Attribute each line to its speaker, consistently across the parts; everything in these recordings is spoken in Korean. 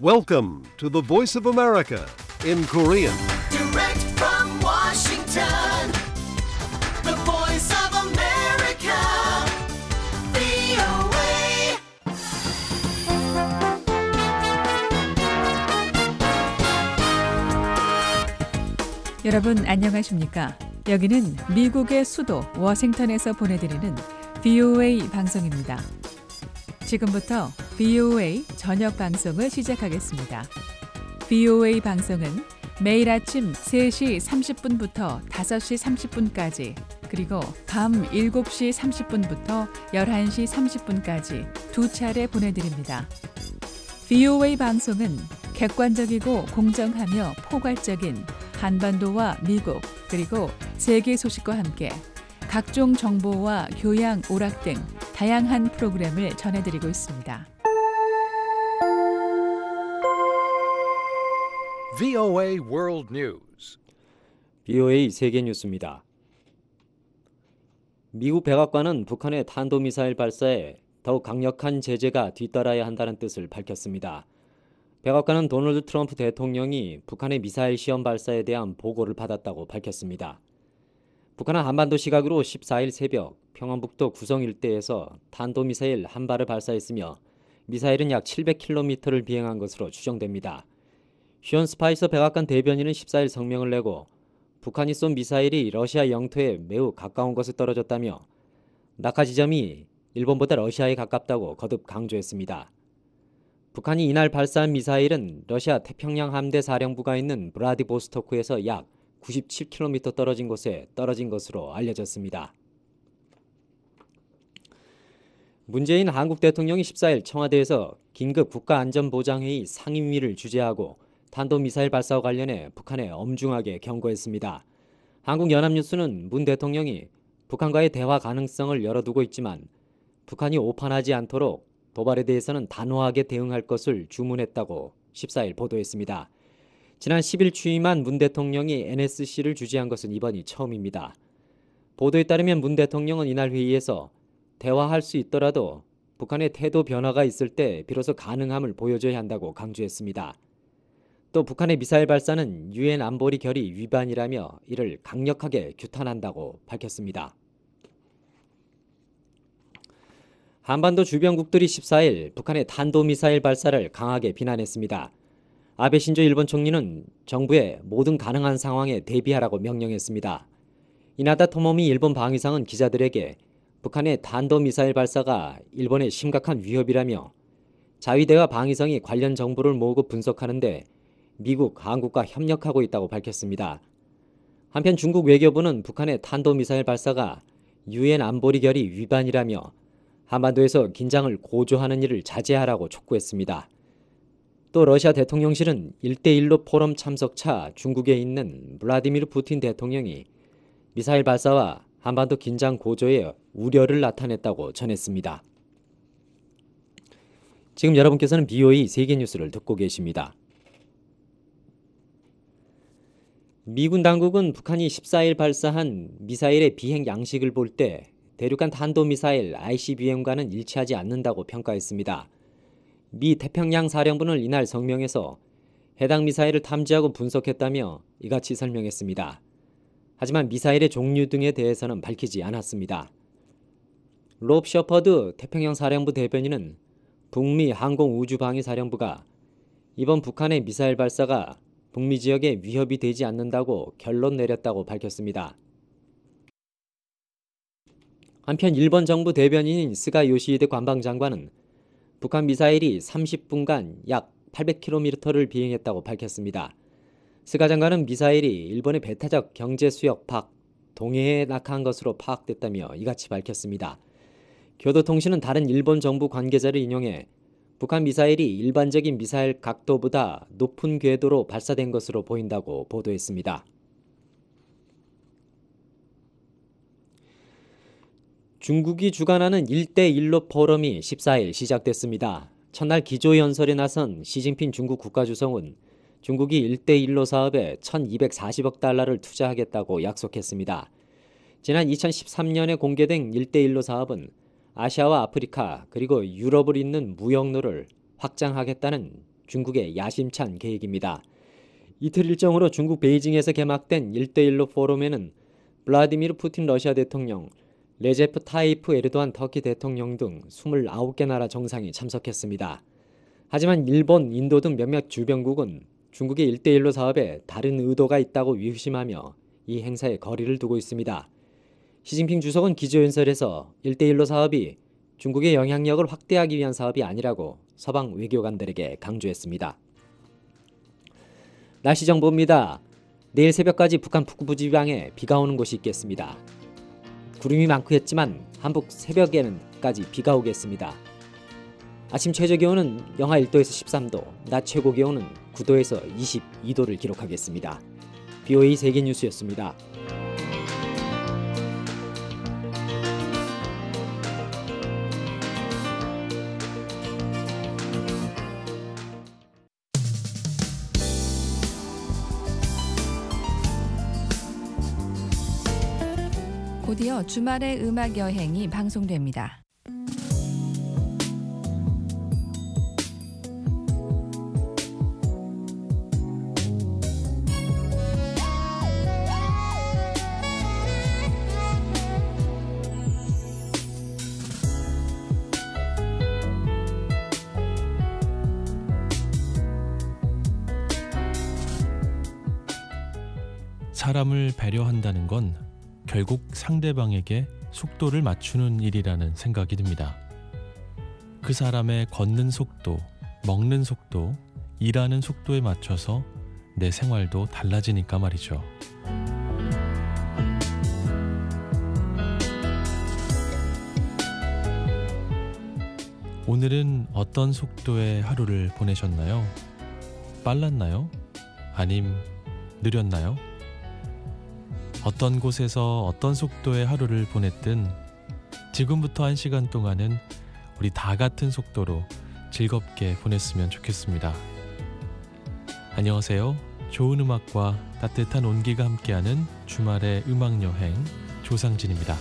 Speaker 1: Welcome to the Voice of America in Korean.
Speaker 2: Direct from Washington, the voice of America, VOA.
Speaker 3: 여러분 안녕하십니까? 여기는 미국의 수도 워싱턴에서 보내드리는 VOA 방송입니다. 지금부터 VOA 저녁 방송을 시작하겠습니다. VOA 방송은 매일 아침 3시 30분부터 5시 30분까지 그리고 밤 7시 30분부터 11시 30분까지 두 차례 보내드립니다. VOA 방송은 객관적이고 공정하며 포괄적인 한반도와 미국 그리고 세계 소식과 함께 각종 정보와 교양, 오락 등 다양한 프로그램을 전해드리고 있습니다.
Speaker 1: VOA World News.
Speaker 4: VOA 세계 뉴스입니다. 미국 백악관은 북한의 탄도미사일 발사에 더욱 강력한 제재가 뒤따라야 한다는 뜻을 밝혔습니다. 백악관은 도널드 트럼프 대통령이 북한의 미사일 시험 발사에 대한 보고를 받았다고 밝혔습니다. 북한은 한반도 시각으로 14일 새벽 평안북도 구성 일대에서 탄도미사일 한 발을 발사했으며 미사일은 약 700km를 비행한 것으로 추정됩니다. 션 스파이서 백악관 대변인은 14일 성명을 내고 북한이 쏜 미사일이 러시아 영토에 매우 가까운 곳에 떨어졌다며 낙하 지점이 일본보다 러시아에 가깝다고 거듭 강조했습니다. 북한이 이날 발사한 미사일은 러시아 태평양 함대 사령부가 있는 브라디보스토크에서 약 97km 떨어진 곳에 떨어진 것으로 알려졌습니다. 문재인 한국 대통령이 14일 청와대에서 긴급 국가안전보장회의 상임위를 주재하고 탄도미사일 발사와 관련해 북한에 엄중하게 경고했습니다. 한국연합뉴스는 문 대통령이 북한과의 대화 가능성을 열어두고 있지만 북한이 오판하지 않도록 도발에 대해서는 단호하게 대응할 것을 주문했다고 14일 보도했습니다. 지난 10일 취임한 문 대통령이 NSC를 주재한 것은 이번이 처음입니다. 보도에 따르면 문 대통령은 이날 회의에서 대화할 수 있더라도 북한의 태도 변화가 있을 때 비로소 가능함을 보여줘야 한다고 강조했습니다. 또 북한의 미사일 발사는 유엔 안보리 결의 위반이라며 이를 강력하게 규탄한다고 밝혔습니다. 한반도 주변국들이 14일 북한의 탄도미사일 발사를 강하게 비난했습니다. 아베 신조 일본 총리는 정부에 모든 가능한 상황에 대비하라고 명령했습니다. 이나다 토모미 일본 방위상은 기자들에게 북한의 탄도미사일 발사가 일본의 심각한 위협이라며 자위대와 방위성이 관련 정보를 모으고 분석하는데 미국, 한국과 협력하고 있다고 밝혔습니다. 한편 중국 외교부는 북한의 탄도미사일 발사가 유엔 안보리 결의 위반이라며 한반도에서 긴장을 고조하는 일을 자제하라고 촉구했습니다. 또 러시아 대통령실은 1대1로 포럼 참석차 중국에 있는 블라디미르 푸틴 대통령이 미사일 발사와 한반도 긴장 고조에 우려를 나타냈다고 전했습니다. 지금 여러분께서는 VOA 세계뉴스를 듣고 계십니다. 미군 당국은 북한이 14일 발사한 미사일의 비행 양식을 볼 때 대륙간 탄도미사일 ICBM과는 일치하지 않는다고 평가했습니다. 미 태평양 사령부는 이날 성명에서 해당 미사일을 탐지하고 분석했다며 이같이 설명했습니다. 하지만 미사일의 종류 등에 대해서는 밝히지 않았습니다. 롭 셔퍼드 태평양 사령부 대변인은 북미 항공우주방위사령부가 이번 북한의 미사일 발사가 북미 지역에 위협이 되지 않는다고 결론 내렸다고 밝혔습니다. 한편 일본 정부 대변인인 스가 요시히데 관방장관은 북한 미사일이 30분간 약 800km를 비행했다고 밝혔습니다. 스가 장관은 미사일이 일본의 배타적 경제수역 밖 동해에 낙하한 것으로 파악됐다며 이같이 밝혔습니다. 교도통신은 다른 일본 정부 관계자를 인용해 북한 미사일이 일반적인 미사일 각도보다 높은 궤도로 발사된 것으로 보인다고 보도했습니다. 중국이 주관하는 1대1로 포럼이 14일 시작됐습니다. 첫날 기조연설에 나선 시진핑 중국 국가주석은 중국이 1대1로 사업에 1,240억 달러를 투자하겠다고 약속했습니다. 지난 2013년에 공개된 1대1로 사업은 아시아와 아프리카 그리고 유럽을 잇는 무역로를 확장하겠다는 중국의 야심찬 계획입니다. 이틀 일정으로 중국 베이징에서 개막된 1대1로 포럼에는 블라디미르 푸틴 러시아 대통령, 레제프 타이프 에르도안 터키 대통령 등 29개 나라 정상이 참석했습니다. 하지만 일본, 인도 등 몇몇 주변국은 중국의 1대1로 사업에 다른 의도가 있다고 의심하며 이 행사에 거리를 두고 있습니다. 시진핑 주석은 기조연설에서 1대1로 사업이 중국의 영향력을 확대하기 위한 사업이 아니라고 서방 외교관들에게 강조했습니다. 날씨 정보입니다. 내일 새벽까지 북한 북부 지방에 비가 오는 곳이 있겠습니다. 구름이 많고 했지만 한북 새벽에는까지 비가 오겠습니다. 아침 최저 기온은 영하 1도에서 13도, 낮 최고 기온은 9도에서 22도를 기록하겠습니다. BOA 세계뉴스였습니다.
Speaker 5: 곧이어 주말의 음악 여행이 방송됩니다.
Speaker 6: 사람을 배려한다는 건 결국 상대방에게 속도를 맞추는 일이라는 생각이 듭니다. 그 사람의 걷는 속도, 먹는 속도, 일하는 속도에 맞춰서 내 생활도 달라지니까 말이죠. 오늘은 어떤 속도의 하루를 보내셨나요? 빨랐나요? 아님 느렸나요? 어떤 곳에서 어떤 속도의 하루를 보냈든 지금부터 1시간 동안은 우리 다 같은 속도로 즐겁게 보냈으면 좋겠습니다. 안녕하세요. 좋은 음악과 따뜻한 온기가 함께하는 주말의 음악여행 조상진입니다.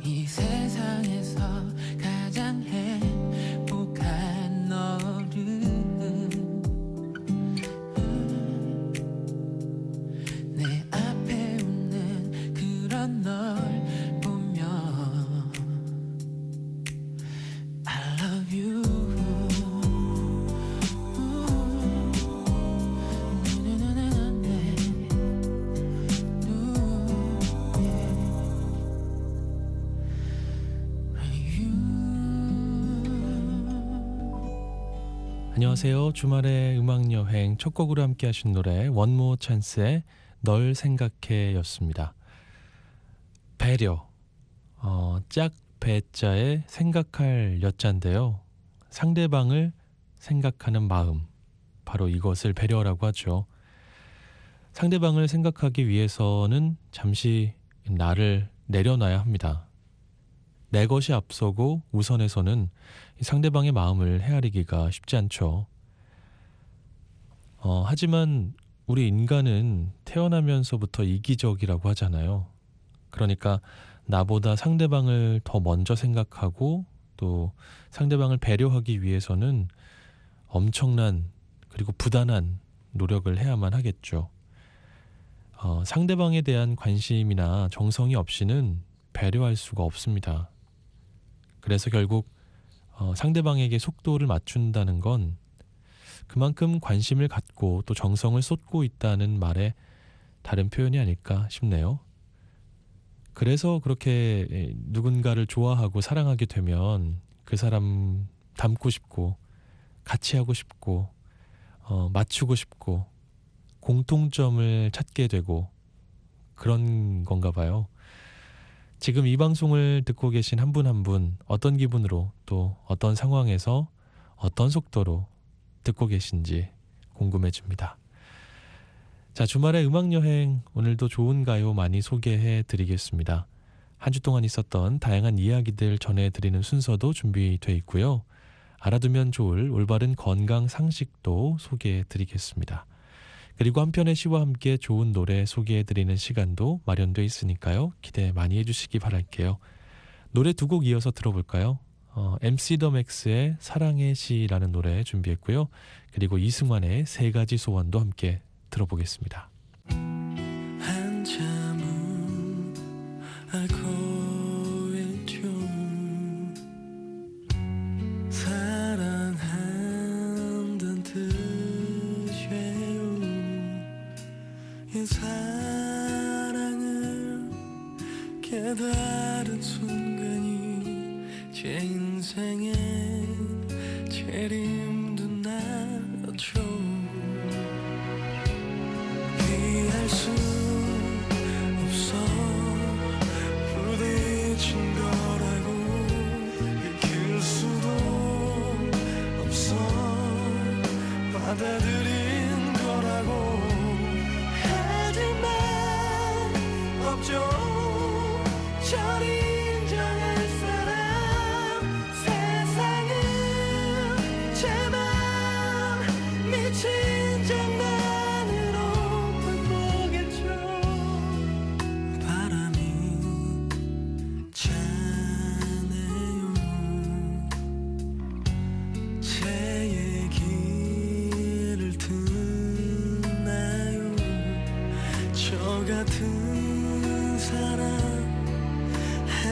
Speaker 7: 이 세상에서 가장 행복한 너를 내 앞에 웃는 그런 널 보며 I love you.
Speaker 6: 안녕하세요. 주말의 음악여행 첫 곡으로 함께 하신 노래 원모 찬스의 널 생각해 였습니다. 배려, 짝 배자에 생각할 여자인데요. 상대방을 생각하는 마음, 바로 이것을 배려라고 하죠. 상대방을 생각하기 위해서는 잠시 나를 내려놔야 합니다. 내 것이 앞서고 우선해서는 상대방의 마음을 헤아리기가 쉽지 않죠. 하지만 우리 인간은 태어나면서부터 이기적이라고 하잖아요. 그러니까 나보다 상대방을 더 먼저 생각하고 또 상대방을 배려하기 위해서는 엄청난 그리고 부단한 노력을 해야만 하겠죠. 상대방에 대한 관심이나 정성이 없이는 배려할 수가 없습니다. 그래서 결국 상대방에게 속도를 맞춘다는 건 그만큼 관심을 갖고 또 정성을 쏟고 있다는 말의 다른 표현이 아닐까 싶네요. 그래서 그렇게 누군가를 좋아하고 사랑하게 되면 그 사람 닮고 싶고 같이 하고 싶고 맞추고 싶고 공통점을 찾게 되고 그런 건가 봐요. 지금 이 방송을 듣고 계신 한 분 한 분 어떤 기분으로 또 어떤 상황에서 어떤 속도로 듣고 계신지 궁금해집니다. 자, 주말의 음악여행 오늘도 좋은 가요 많이 소개해 드리겠습니다. 한 주 동안 있었던 다양한 이야기들 전해드리는 순서도 준비되어 있고요. 알아두면 좋을 올바른 건강 상식도 소개해 드리겠습니다. 그리고 한편의 시와 함께 좋은 노래 소개해드리는 시간도 마련되어 있으니까요. 기대 많이 해주시기 바랄게요. 노래 두 곡 이어서 들어볼까요? MC 더 맥스의 사랑의 시라는 노래 준비했고요. 그리고 이승환의 세 가지 소원도 함께 들어보겠습니다.
Speaker 7: 한참은 알고 있죠. 사랑한다는 뜻이에요. 이 사랑을 깨달은 순간이 제 인생의 제일 힘든 날이었죠. 피할 수 없어 부딪힌 거라고 이길 수도 없어 받아들인 거라고 하지만 없죠. 절 인정할 사람 세상은 제 맘 미친 장난으로 바꾸겠죠. 바람이 차네요. 제 얘기를 듣나요. 저 같은 사람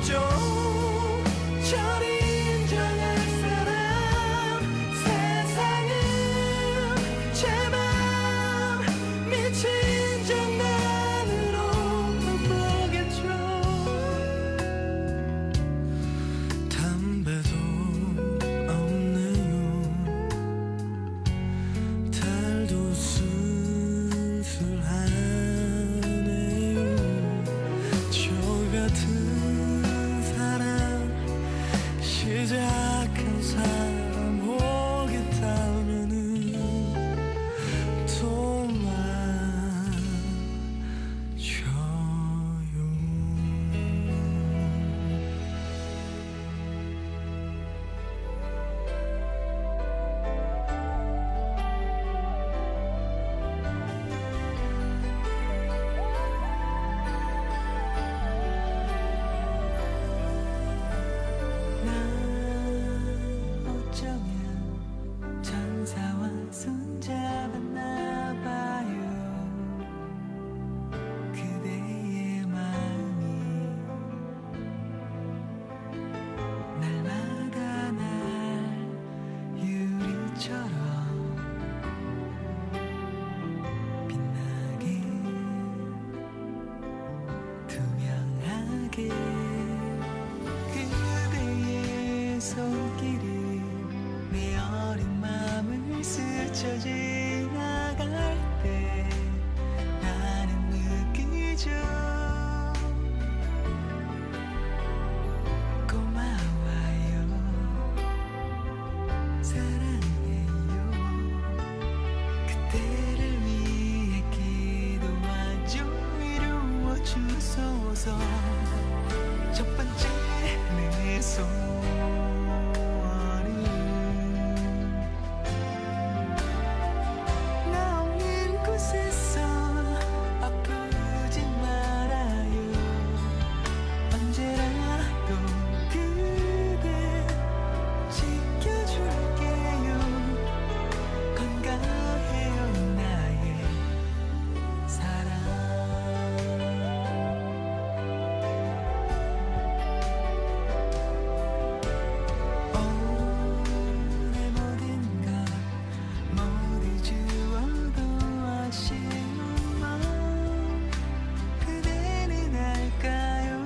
Speaker 7: 없죠. 저리 인정할 사람 세상은 제맘 미친 장난으로만 보겠죠. 담배도 없네요. 달도 쓸쓸하네요. 저 같은 사람 시작한 사람 오겠다면은 도망쳐요. 나 어쩌면 천사와 손잡았나 봐요. 그대의 마음이 날마다 날 유리처럼 빛나게 투명하게 그대의 손길이 내 어린 마음을 스쳐 지나갈 때 나는 느끼죠. 고마워요. 사랑해요. 그대를 위해 기도하죠. 이루어 주소서. 첫 번째 내 소원은 나 없는 곳에서 아프지 말아요. 언제라도 그대 지켜줄게요. 건강해요 나의 사랑. 내 모든 것 모두 주어도 아쉬운 마음 그대는 알까요?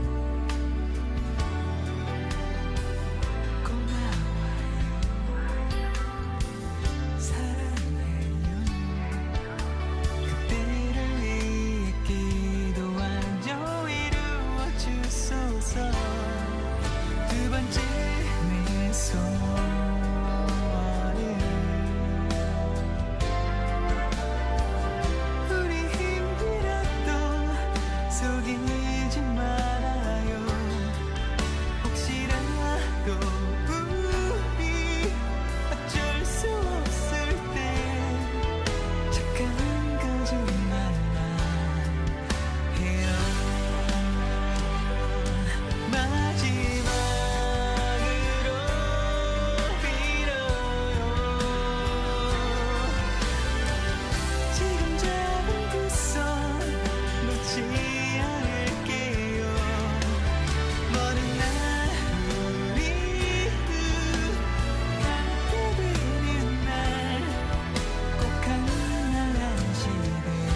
Speaker 7: 고마워요. 사랑해요. 그대를 위해 기도하죠. 이루어 주소서. 두 번째 내 소원은 우리 힘들어도 속이지 말아요. 혹시라도 우리 어쩔 수 없을 때 착한 거짓말만 해요. 마지막으로 빌어요. 지금 잡은 두 손 놓지 않을게요. 먼 날 우리 함께 되는 날 꼭 한날한시되기를.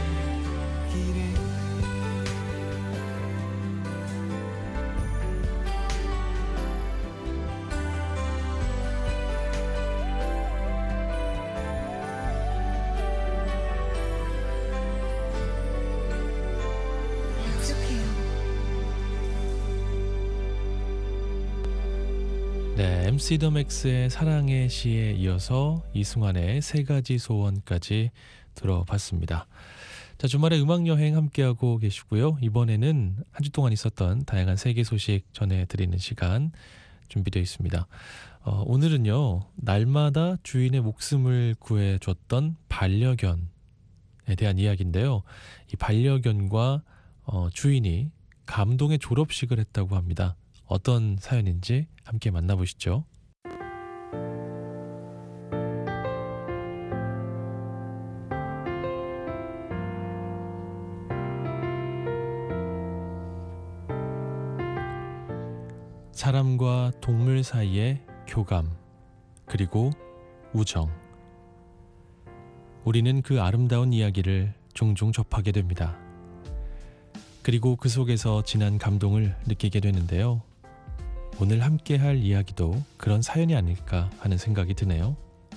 Speaker 7: 약속해요.
Speaker 6: 네, MC 더 맥스의 사랑의 시에 이어서 이승환의 세 가지 소원까지 들어봤습니다. 자, 주말에 음악 여행 함께하고 계시고요. 이번에는 한 주 동안 있었던 다양한 세계 소식 전해드리는 시간 준비되어 있습니다. 오늘은요, 날마다 주인의 목숨을 구해줬던 반려견에 대한 이야기인데요. 이 반려견과 주인이 감동의 졸업식을 했다고 합니다. 어떤 사연인지 함께 만나보시죠. 사람과 동물 사이의 교감, 그리고 우정. 우리는 그 아름다운 이야기를 종종 접하게 됩니다. 그리고 그 속에서 진한 감동을 느끼게 되는데요. 오늘 함께 할 이야기도 그런 사연이 아닐까 하는 생각이 드네요.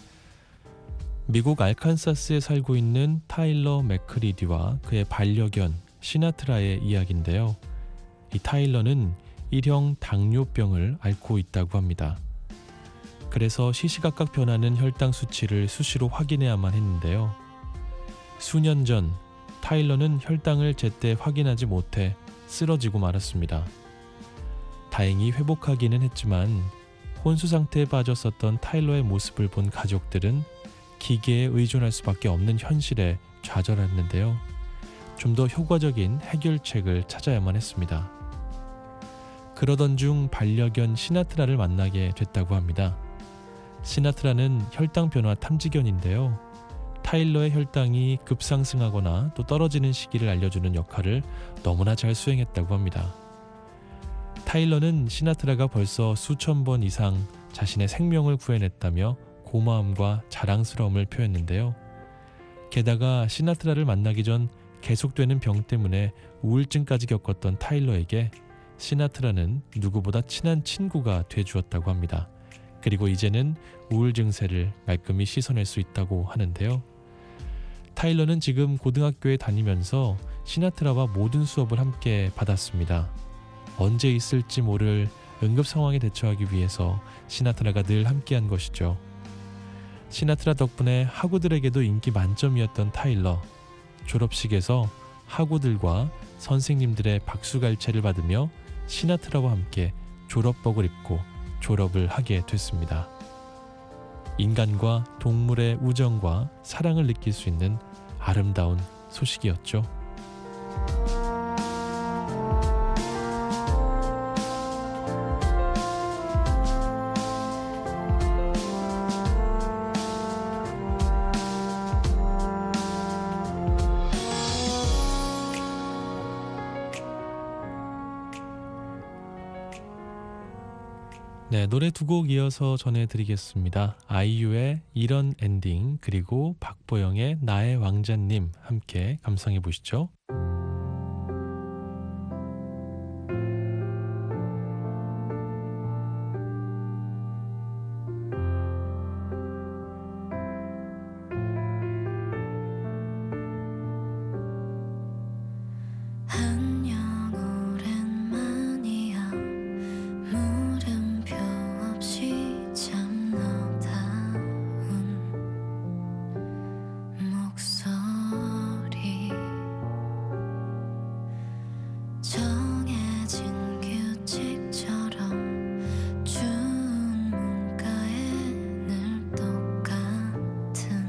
Speaker 6: 미국 알칸사스에 살고 있는 타일러 맥크리디와 그의 반려견 시나트라의 이야기인데요. 이 타일러는 1형 당뇨병을 앓고 있다고 합니다. 그래서 시시각각 변하는 혈당 수치를 수시로 확인해야만 했는데요. 수년 전 타일러는 혈당을 제때 확인하지 못해 쓰러지고 말았습니다. 다행히 회복하기는 했지만 혼수 상태에 빠졌었던 타일러의 모습을 본 가족들은 기계에 의존할 수밖에 없는 현실에 좌절했는데요. 좀 더 효과적인 해결책을 찾아야만 했습니다. 그러던 중 반려견 시나트라를 만나게 됐다고 합니다. 시나트라는 혈당 변화 탐지견인데요. 타일러의 혈당이 급상승하거나 또 떨어지는 시기를 알려주는 역할을 너무나 잘 수행했다고 합니다. 타일러는 시나트라가 벌써 수천 번 이상 자신의 생명을 구해냈다며 고마움과 자랑스러움을 표했는데요. 게다가 시나트라를 만나기 전 계속되는 병 때문에 우울증까지 겪었던 타일러에게 시나트라는 누구보다 친한 친구가 돼주었다고 합니다. 그리고 이제는 우울 증세를 말끔히 씻어낼 수 있다고 하는데요. 타일러는 지금 고등학교에 다니면서 시나트라와 모든 수업을 함께 받았습니다. 언제 있을지 모를 응급 상황에 대처하기 위해서 시나트라가 늘 함께한 것이죠. 시나트라 덕분에 학우들에게도 인기 만점이었던 타일러. 졸업식에서 학우들과 선생님들의 박수갈채를 받으며 시나트라와 함께 졸업복을 입고 졸업을 하게 됐습니다. 인간과 동물의 우정과 사랑을 느낄 수 있는 아름다운 소식이었죠. 네, 노래 두 곡 이어서 전해드리겠습니다. 아이유의 이런 엔딩, 그리고 박보영의 나의 왕자님 함께 감상해 보시죠.
Speaker 8: 안녕 오랜만이야 물음표 없이 참 너다운 목소리 정해진 규칙처럼 준 문가에 늘 똑같은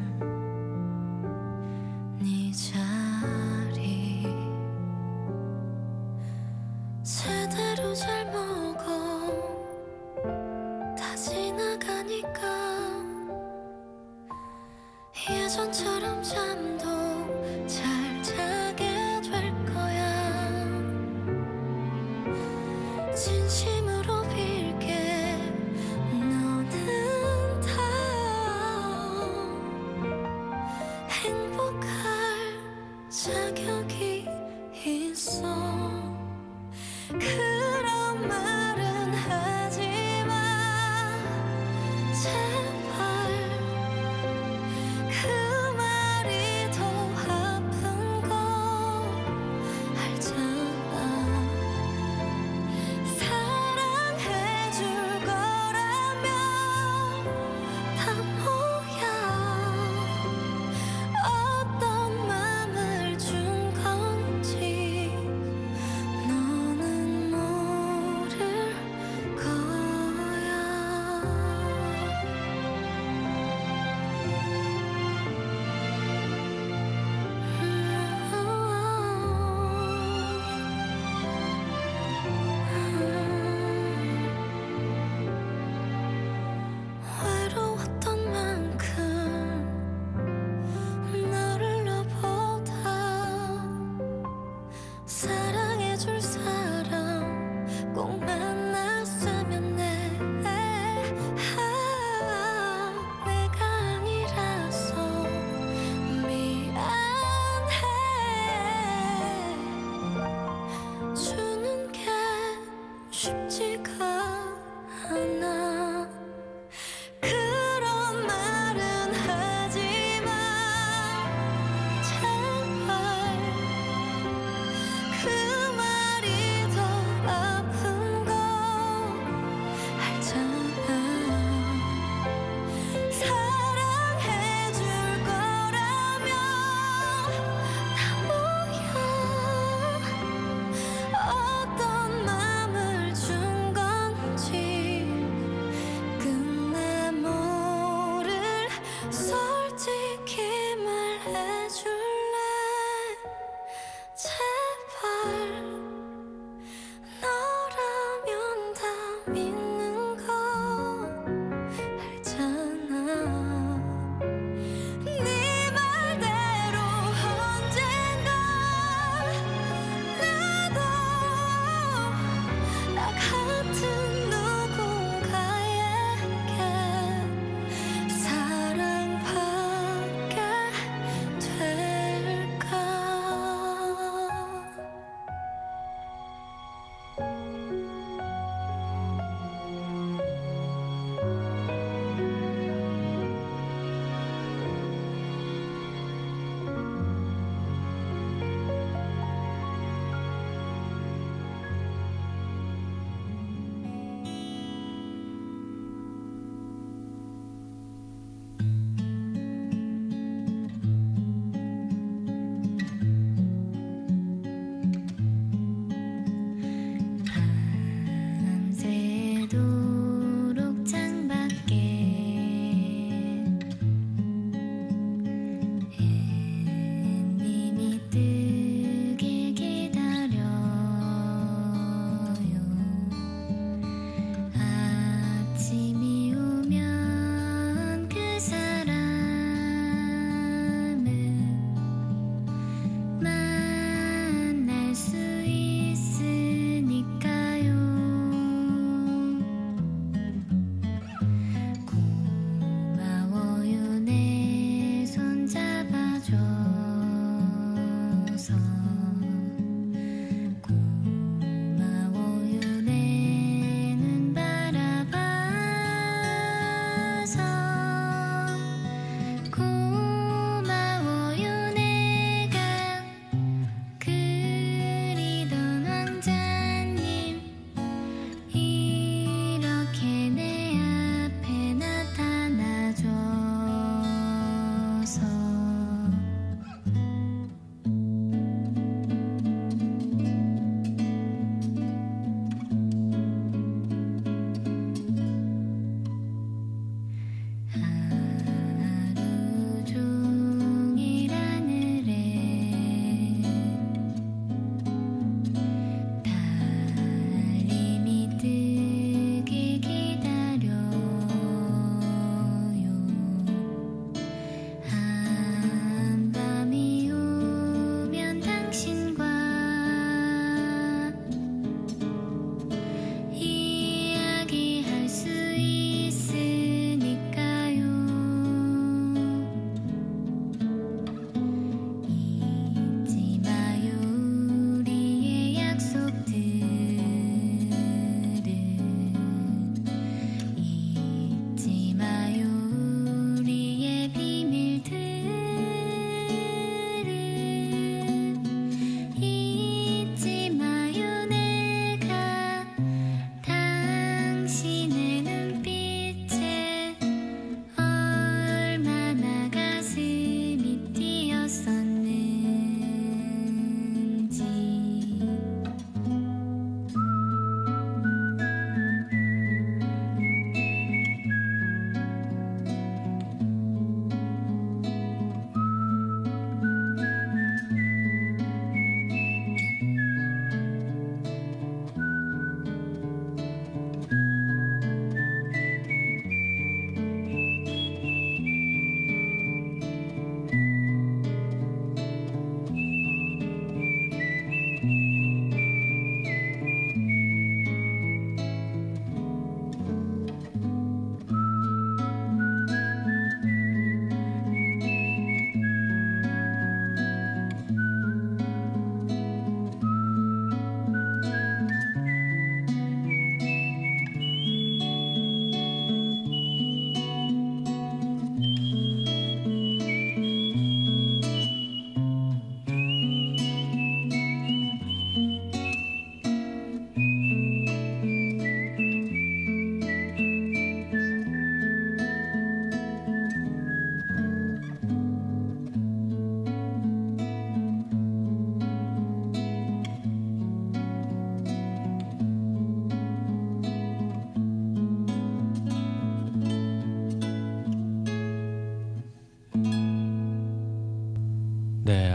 Speaker 8: 네 자리 제대로 잘 먹어 다 지나가니까 예전처럼 잠도 잘 자게 될 거야 진심으로 빌게 너는 다 행복할 자격이 있어 그런 말은 하지마 제발 그 말이 더 아픈 거 알잖아 사랑은 쉽지가 않아. 그런 말은 하지마 제발. 그 말이 더 아픈 거 알잖아. 사랑해줄 거라면 나 뭐야. 어떤 맘을 준 건지 끝내 모를 솔직히 말해줄래 제발. 너라면 다 믿는 거 알잖아. 네 말대로 언젠가 나도 나 같은 누군가에게 사랑받게 될까.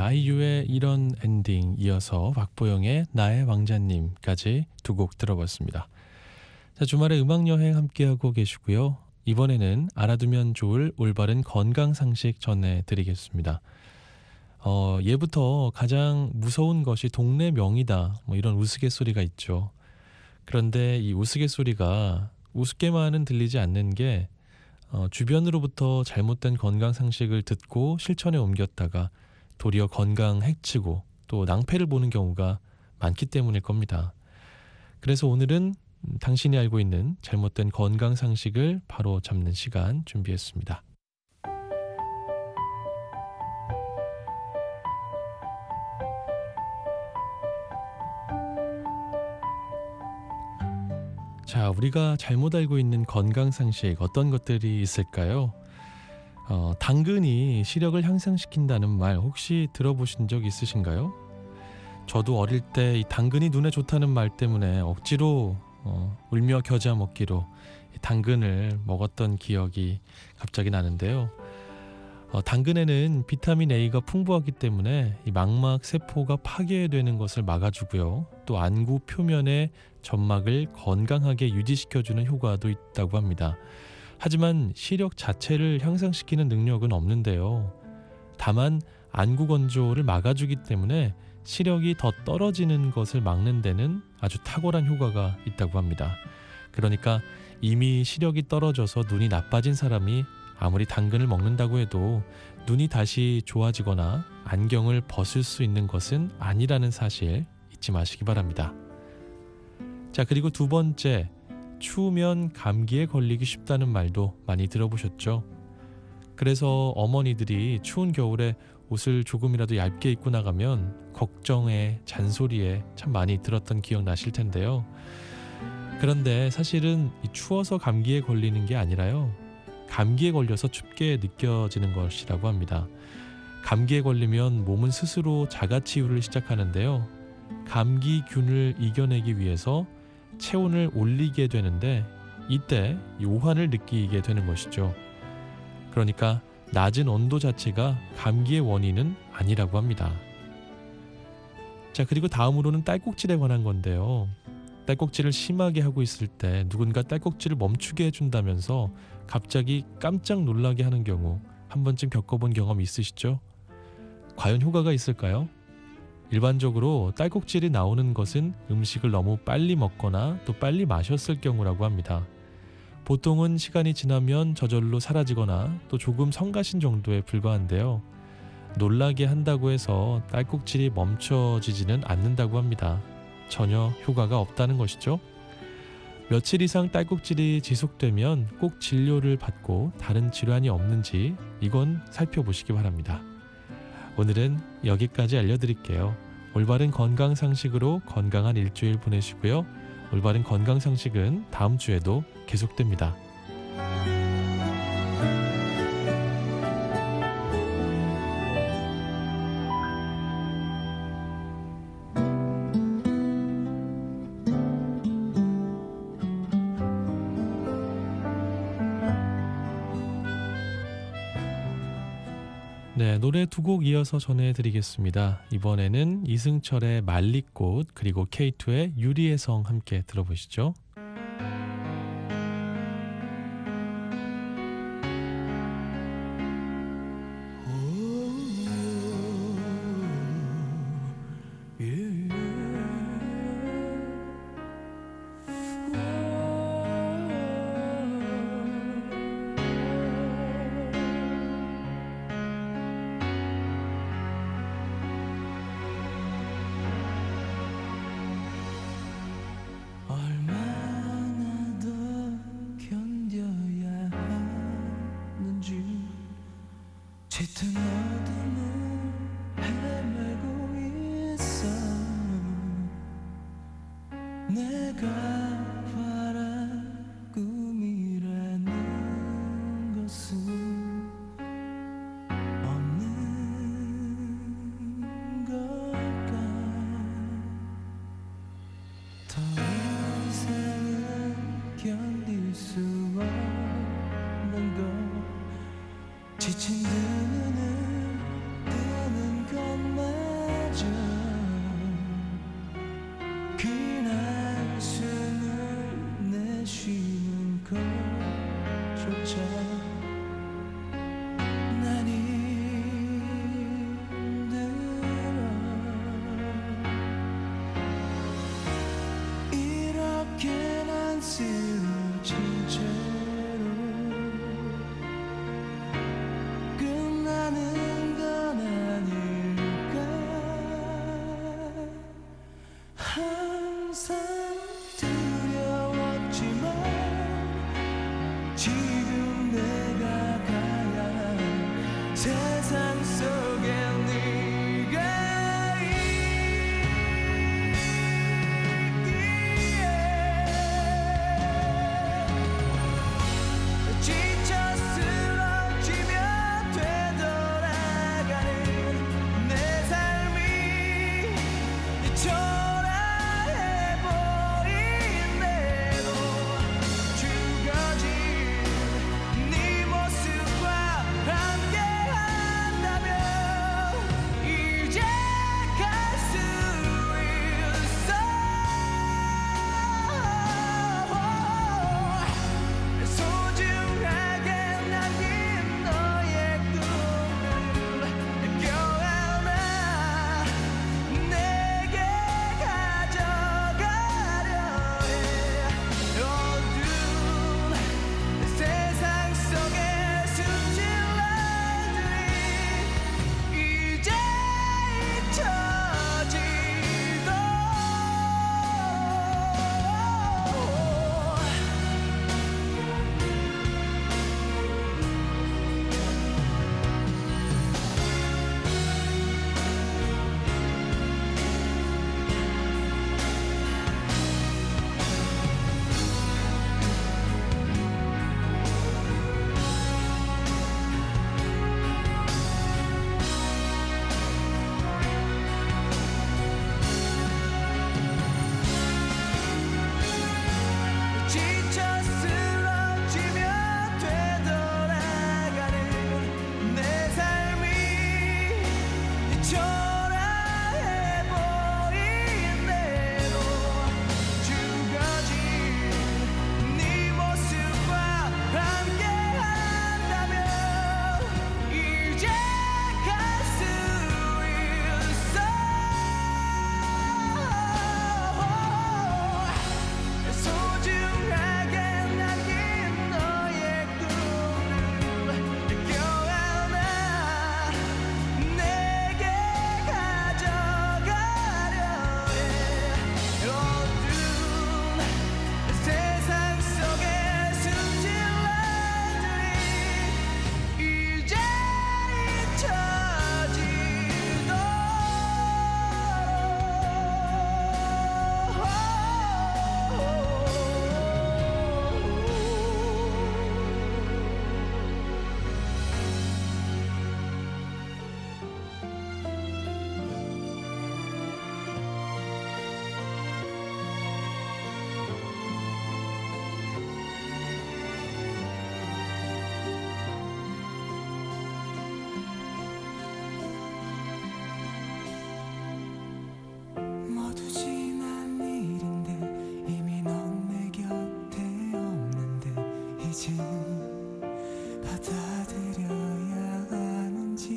Speaker 6: 아이유의 이런 엔딩, 이어서 박보영의 나의 왕자님까지 두 곡 들어봤습니다. 자, 주말에 음악여행 함께하고 계시고요. 이번에는 알아두면 좋을 올바른 건강상식 전해드리겠습니다. 예부터 가장 무서운 것이 동네 명이다, 뭐 이런 우스갯소리가 있죠. 그런데 이 우스갯소리가 우습게만은 들리지 않는 게 주변으로부터 잘못된 건강상식을 듣고 실천에 옮겼다가 도리어 건강 해치고 또 낭패를 보는 경우가 많기 때문일 겁니다. 그래서 오늘은 당신이 알고 있는 잘못된 건강상식을 바로 잡는 시간 준비했습니다. 자, 우리가 잘못 알고 있는 건강상식 어떤 것들이 있을까요? 당근이 시력을 향상시킨다는 말 혹시 들어보신 적 있으신가요? 저도 어릴 때 이 당근이 눈에 좋다는 말 때문에 억지로 울며 겨자 먹기로 당근을 먹었던 기억이 갑자기 나는데요. 당근에는 비타민 A가 풍부하기 때문에 이 망막 세포가 파괴되는 것을 막아주고요. 또 안구 표면의 점막을 건강하게 유지시켜주는 효과도 있다고 합니다. 하지만 시력 자체를 향상시키는 능력은 없는데요. 다만 안구 건조를 막아주기 때문에 시력이 더 떨어지는 것을 막는 데는 아주 탁월한 효과가 있다고 합니다. 그러니까 이미 시력이 떨어져서 눈이 나빠진 사람이 아무리 당근을 먹는다고 해도 눈이 다시 좋아지거나 안경을 벗을 수 있는 것은 아니라는 사실 잊지 마시기 바랍니다. 자, 그리고 두 번째, 추우면 감기에 걸리기 쉽다는 말도 많이 들어보셨죠? 그래서 어머니들이 추운 겨울에 옷을 조금이라도 얇게 입고 나가면 걱정에 잔소리에 참 많이 들었던 기억 나실 텐데요. 그런데 사실은 이 추워서 감기에 걸리는 게 아니라요, 감기에 걸려서 춥게 느껴지는 것이라고 합니다. 감기에 걸리면 몸은 스스로 자가치유를 시작하는데요. 감기균을 이겨내기 위해서 체온을 올리게 되는데 이때 오한을 느끼게 되는 것이죠. 그러니까 낮은 온도 자체가 감기의 원인은 아니라고 합니다. 자, 그리고 다음으로는 딸꾹질에 관한 건데요. 딸꾹질을 심하게 하고 있을 때 누군가 딸꾹질을 멈추게 해준다면서 갑자기 깜짝 놀라게 하는 경우 한 번쯤 겪어본 경험 있으시죠? 과연 효과가 있을까요? 일반적으로 딸꾹질이 나오는 것은 음식을 너무 빨리 먹거나 또 빨리 마셨을 경우라고 합니다. 보통은 시간이 지나면 저절로 사라지거나 또 조금 성가신 정도에 불과한데요. 놀라게 한다고 해서 딸꾹질이 멈춰지지는 않는다고 합니다. 전혀 효과가 없다는 것이죠. 며칠 이상 딸꾹질이 지속되면 꼭 진료를 받고 다른 질환이 없는지 이건 살펴보시기 바랍니다. 오늘은 여기까지 알려드릴게요. 올바른 건강상식으로 건강한 일주일 보내시고요. 올바른 건강상식은 다음 주에도 계속됩니다. 네, 노래 두 곡 이어서 전해드리겠습니다. 이번에는 이승철의 말리꽃 그리고 K2의 유리의 성 함께 들어보시죠.
Speaker 7: 짙은 어둠을 헤매고 있어. 내가 바란 꿈이라는 것은 없는 걸까. 더 이상은 견딜 수 없는 것. 지친 두 눈을 뜨는 것만 지금 내가 가야 할 세상 속에 네가 있기에 지쳐 쓰러지며 되돌아가는 내 삶이 초라해 보이네도 죽어진 네 모습과 함께한다면 이제 갈 수 있어. 소중하게 남긴 너의 꿈을 껴안아 내게 가져가려 해. 어두운 세상 속에 숨진 날들이 이제 잊혀지고 지쳐 쓰러지며 되돌아가는 내 삶이 초라해 보이네도 죽어진 네 모습과 함께한다면 이제 갈 수 있어. 소중하게 남긴 너의 꿈을 껴안아 내게 가져가려 해. 어두운 세상 속에 숨진 날들이 이제 모두 지난 일인데 이미 넌 내 곁에 없는데 이제 받아들여야 하는지.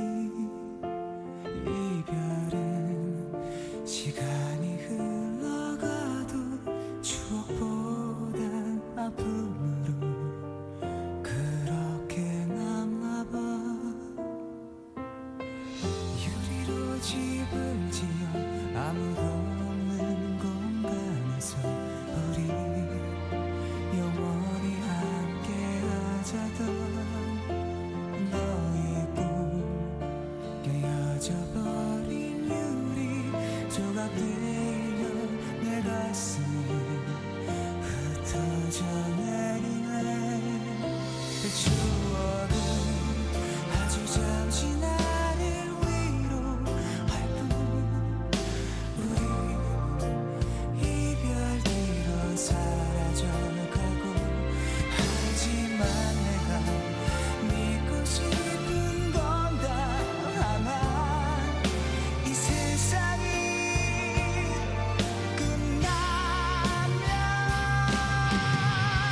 Speaker 7: 이별은 시간이 흘러가도 추억보단 아픔으로 그렇게 남나봐. 유리로 집을 지어 아무도 없는 공간에서 우리 영원히 함께하자던 너의 꿈 깨어져 버린 유리 조각되어 내 가슴에 흩어져 내리네. 추억은 아주 잠시 나를 위로할 뿐 우리 이별 뒤로 사라져가고 하지만 내가 믿고 싶은 건 다 하나. 이 세상이 끝나면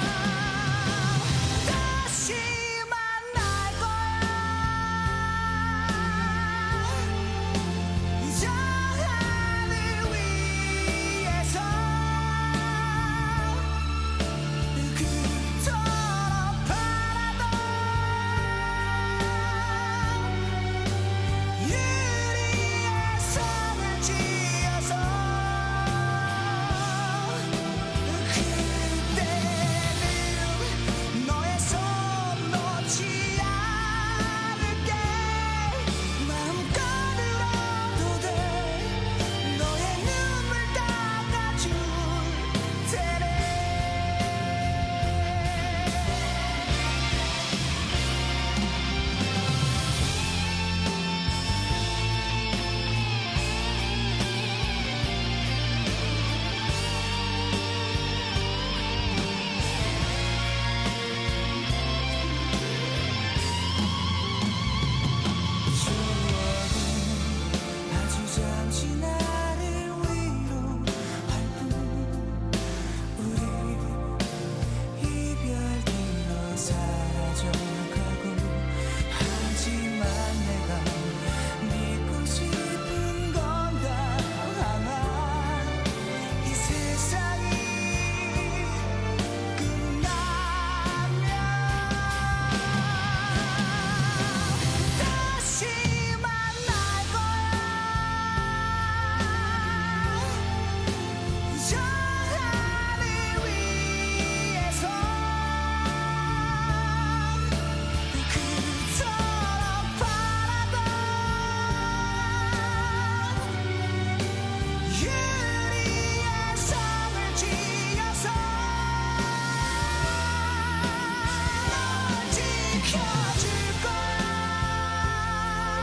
Speaker 7: 켜줄 거야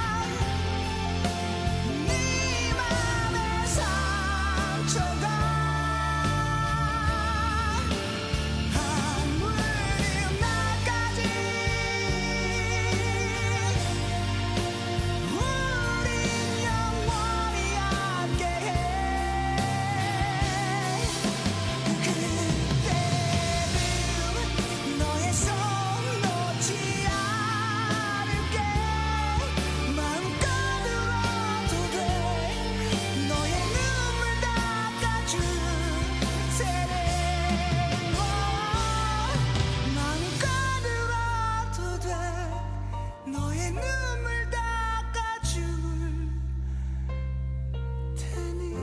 Speaker 7: 네 맘의 상처가 아무리 나까지 우린 영원히 함께해 그때는 너의 손 놓지 않을게 마음껏 울어도 돼 너의 눈물 닦아줄 테니 마음껏 울어도 돼 너의 눈물 닦아줄 테니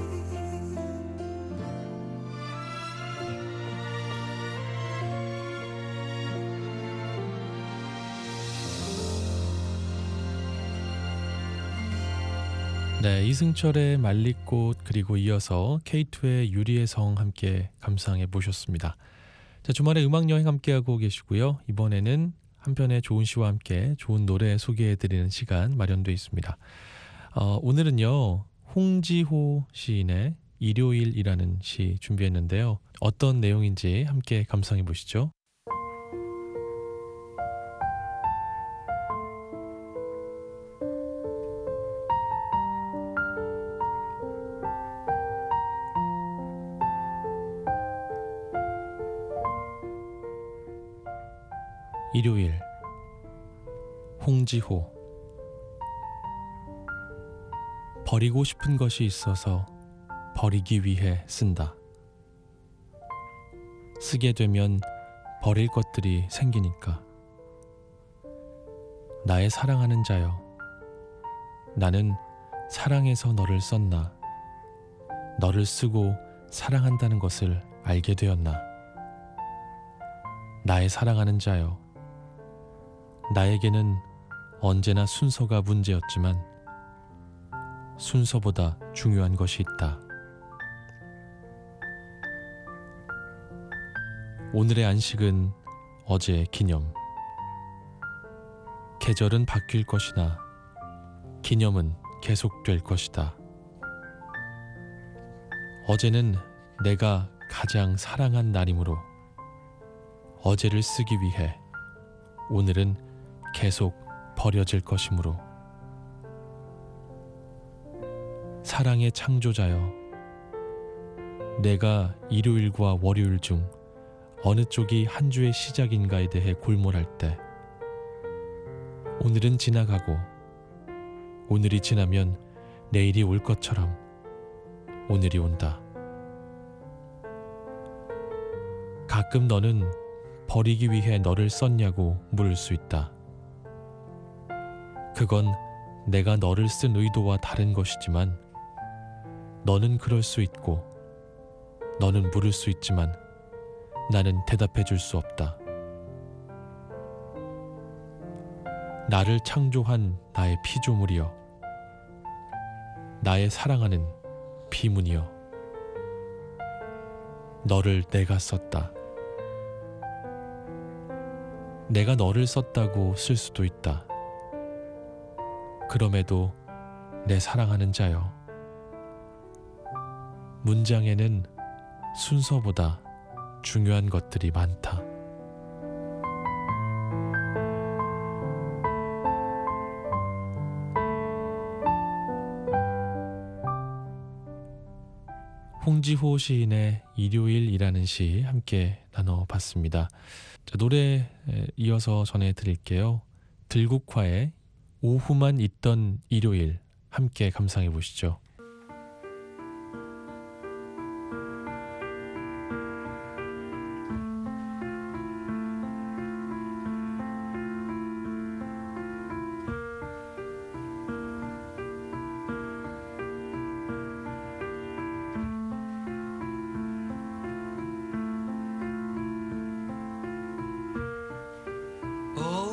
Speaker 6: 네, 이승철의 말리꽃 그리고 이어서 K2의 유리의 성 함께 감상해 보셨습니다. 자, 주말에 음악 여행 함께하고 계시고요. 이번에는 한편의 좋은 시와 함께 좋은 노래 소개해 드리는 시간 마련되어 있습니다. 오늘은요. 홍지호 시인의 일요일이라는 시 준비했는데요. 어떤 내용인지 함께 감상해 보시죠. 일요일 홍지호 버리고 싶은 것이 있어서 버리기 위해 쓴다. 쓰게 되면 버릴 것들이 생기니까. 나의 사랑하는 자여, 나는 사랑해서 너를 썼나. 너를 쓰고 사랑한다는 것을 알게 되었나. 나의 사랑하는 자여, 나에게는 언제나 순서가 문제였지만 순서보다 중요한 것이 있다. 오늘의 안식은 어제의 기념. 계절은 바뀔 것이나 기념은 계속될 것이다. 어제는 내가 가장 사랑한 날이므로 어제를 쓰기 위해 오늘은 계속 버려질 것이므로. 사랑의 창조자여, 내가 일요일과 월요일 중 어느 쪽이 한 주의 시작인가에 대해 골몰할 때 오늘은 지나가고 오늘이 지나면 내일이 올 것처럼 오늘이 온다. 가끔 너는 버리기 위해 너를 썼냐고 물을 수 있다. 그건 내가 너를 쓴 의도와 다른 것이지만 너는 그럴 수 있고 너는 물을 수 있지만 나는 대답해 줄 수 없다. 나를 창조한 나의 피조물이여, 나의 사랑하는 비문이여, 너를 내가 썼다. 내가 너를 썼다고 쓸 수도 있다. 그럼에도 내 사랑하는 자여, 문장에는 순서보다 중요한 것들이 많다. 홍지호 시인의 일요일이라는 시 함께 나눠봤습니다. 자, 노래 이어서 전해드릴게요. 들국화의 오후만 있던 일요일 함께 감상해 보시죠.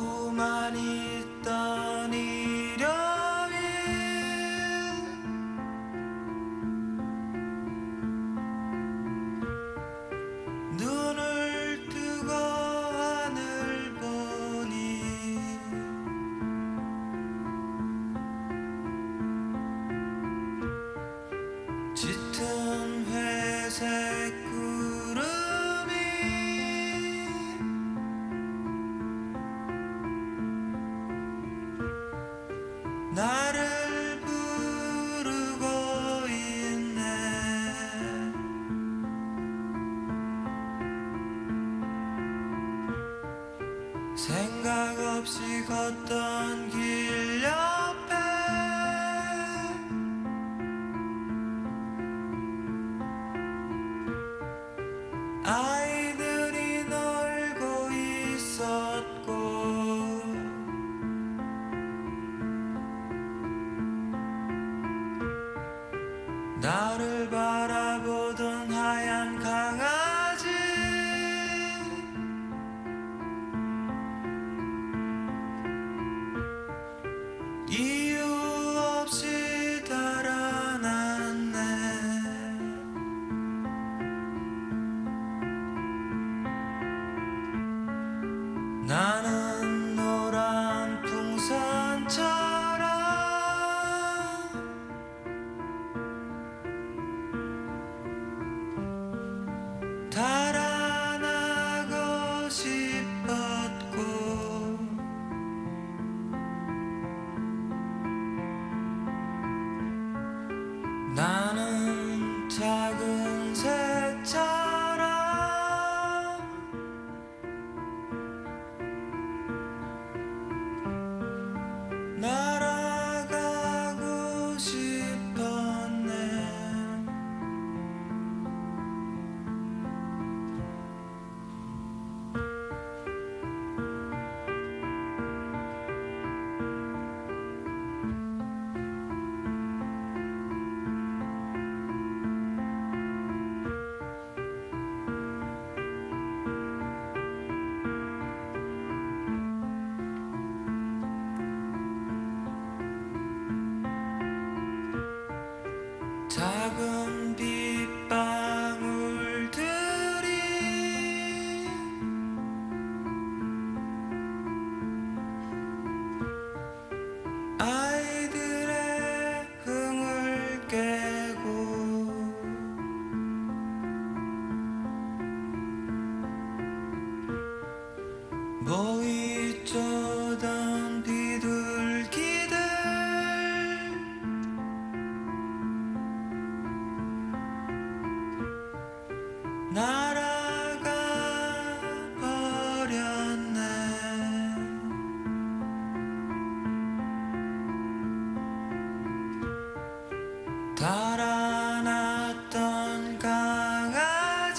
Speaker 7: 오후만 있던 일요일 나를 부르고 있네. 생각 없이 걷던 길 옆에 아이들이 놀고 있었고 나를 바라보던 하얀 강아지 이유 없이 달아났네. 나는 노란 풍선처럼 달아나고 싶었고 나는 작은 새처럼 날아가고 싶었네. 작은 빗방울들이 아이들의 흥을 깨고 모이 쪼던 비둘기들 날아가 버렸네. 달아났던 강아지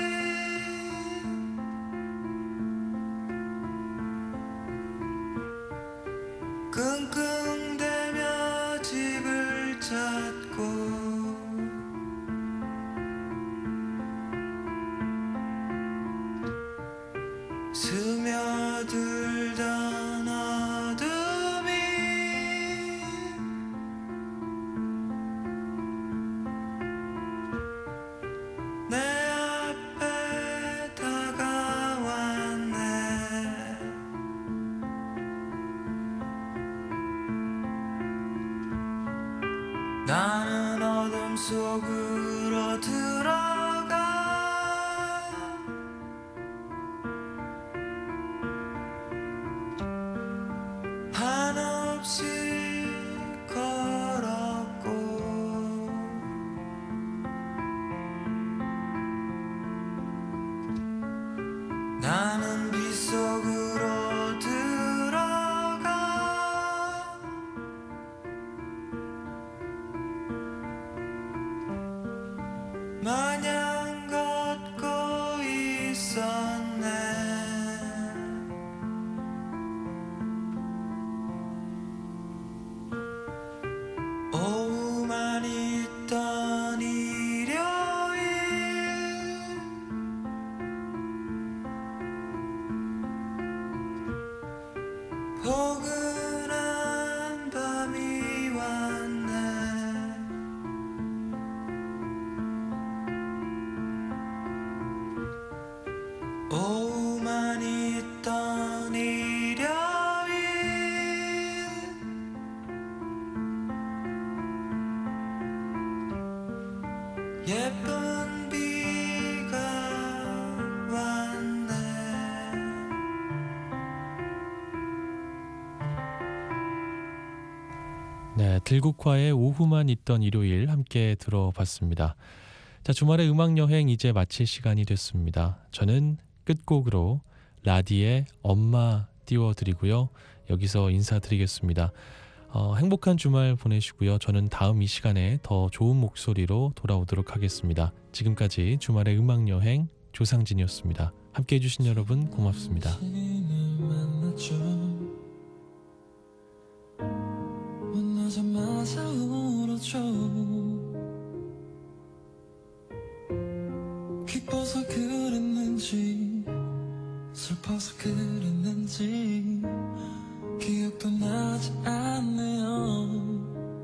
Speaker 7: 끙끙대며 집을 찾고 스며들던 어둠이 내 앞에 다가왔네. 나는 어둠 속으로 들어가 한없이 걸었고 나는 빗속으로 들어가 마냥 걷고 있었네. 오후만 있던 일요일 포근한 밤이 왔네. 오후만 있던 일요일 예쁜 비가 왔네.
Speaker 6: 네, 들국화의 오후만 있던 일요일 함께 들어봤습니다. 자, 주말의 음악여행 이제 마칠 시간이 됐습니다. 저는 끝곡으로 라디의 엄마 띄워드리고요. 여기서 인사드리겠습니다. 행복한 주말 보내시고요. 저는 다음 이 시간에 더 좋은 목소리로 돌아오도록 하겠습니다. 지금까지 주말의 음악여행 조상진이었습니다. 함께 해주신 여러분 고맙습니다.
Speaker 7: 만나자마자 울어줘. 기뻐서 그랬는지 슬퍼서 그랬는지 기억도 나지 않네요.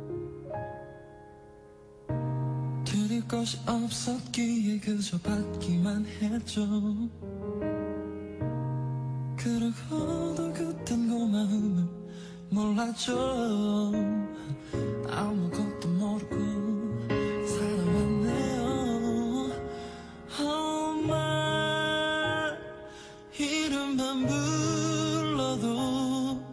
Speaker 7: 드릴 것이 없었기에 그저 받기만 했죠. 그러고도 그땐 고마움을 몰랐죠. 아무것도 모르고 살아왔네요. 엄마 이름만 불러도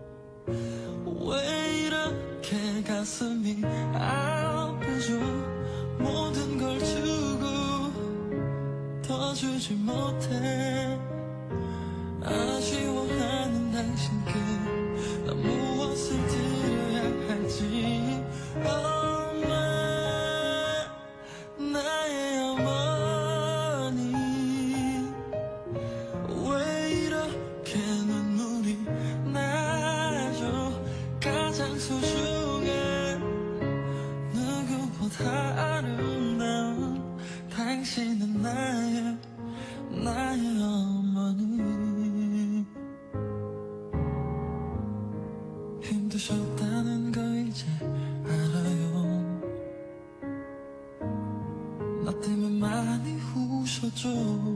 Speaker 7: 왜 이렇게 가슴이 아프죠. 모든 걸 주고 더 주지 못해 아쉬워하는 당신께 난 무엇을 드려야 할지. 엄마 나의 어머니 왜 이렇게 눈물이 나죠. 가장 소중한 누구보다 아름다운 당신은 나의 어머니. 힘드셨다는 거 이제 알아요. 나 때문에 많이 우셨죠.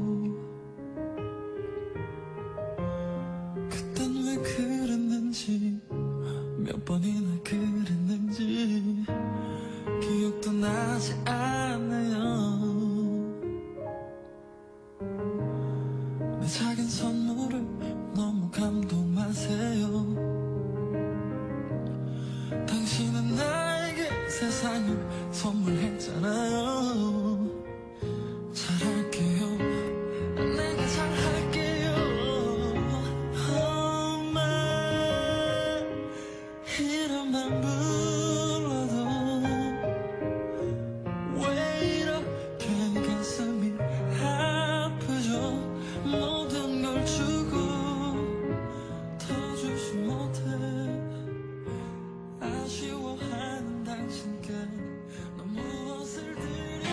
Speaker 7: 그땐 왜 그랬는지 몇 번이나 그랬는지 기억도 나지 않네요. 내 작은 선물을 너무 감동 마세요. 당신은 나에게 세상을 선물했잖아요. 잘할게요. 내가 잘할게요. 엄마 이름만 불러도 왜 이렇게 가슴이 아프죠. 모든 걸 주고 더 주지 못해 아쉬워하는 당신께 넌 무엇을 드려.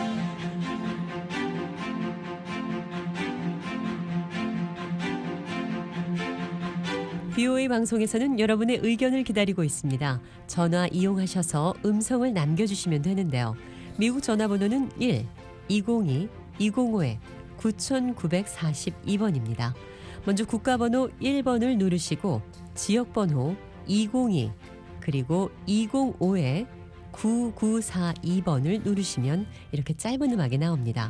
Speaker 9: BOA 방송에서는 여러분의 의견을 기다리고 있습니다. 전화 이용하셔서 음성을 남겨주시면 되는데요. 미국 전화번호는 1-202-205-9942번입니다. 먼저 국가번호 1번을 누르시고 지역번호 202 그리고 205-9942번을 누르시면 이렇게 짧은 음악이 나옵니다.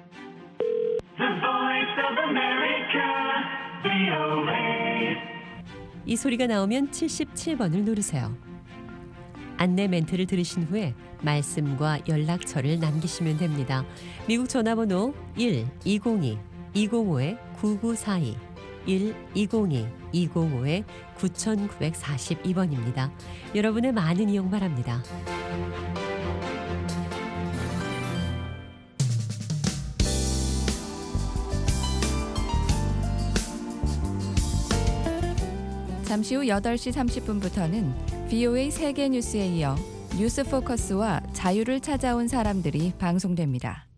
Speaker 9: 이 소리가 나오면 77번을 누르세요. 안내 멘트를 들으신 후에 말씀과 연락처를 남기시면 됩니다. 미국 전화번호 1-202-205-9942 1-202-205-9942번입니다. 여러분의 많은 이용 바랍니다.
Speaker 5: 잠시 후 8시 30분부터는 BOA 세계 뉴스에 이어 뉴스 포커스와 자유를 찾아온 사람들이 방송됩니다.